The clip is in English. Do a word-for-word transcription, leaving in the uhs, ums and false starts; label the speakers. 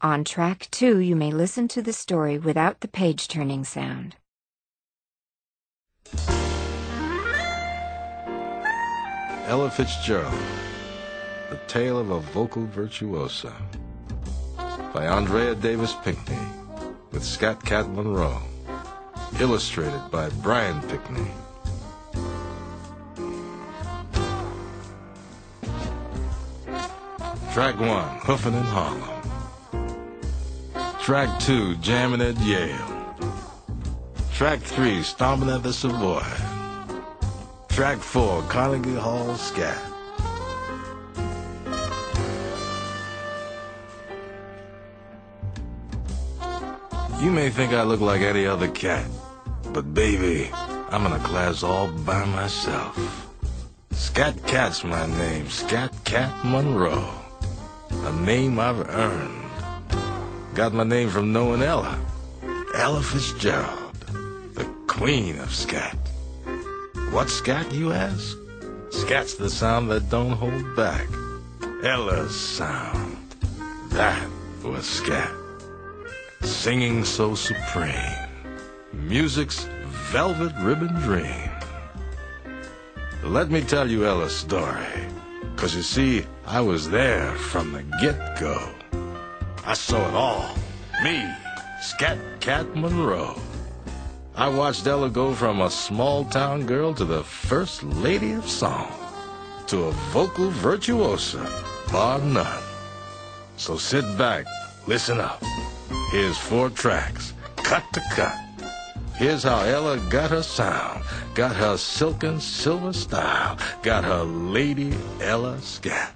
Speaker 1: On track two, you may listen to the story without the page-turning sound.
Speaker 2: Ella Fitzgerald, The Tale of a Vocal Virtuosa, by Andrea Davis Pinckney, with Scat Cat Monroe, illustrated by Brian Pinckney. Track one, Hoofin' in Harlem. Track two, Jammin' at Yale. Track three, Stompin' at the Savoy. Track four, Carnegie Hall Scat. You may think I look like any other cat, but baby, I'm in a class all by myself. Scat Cat's my name, Scat Cat Monroe, a name I've earned. Got my name from knowing Ella, Ella Fitzgerald, the queen of scat. What's scat, you ask? Scat's the sound that don't hold back. Ella's sound, that was scat. Singing so supreme, music's velvet ribbon dream. Let me tell you Ella's story, 'cause you see, I was there from the get-go. I saw it all, me, Scat Cat Monroe. I watched Ella go from a small-town girl to the first lady of song, to a vocal virtuosa, bar none. So sit back, listen up. Here's four tracks, cut to cut. Here's how Ella got her sound, got her silken silver style, got her Lady Ella Scat.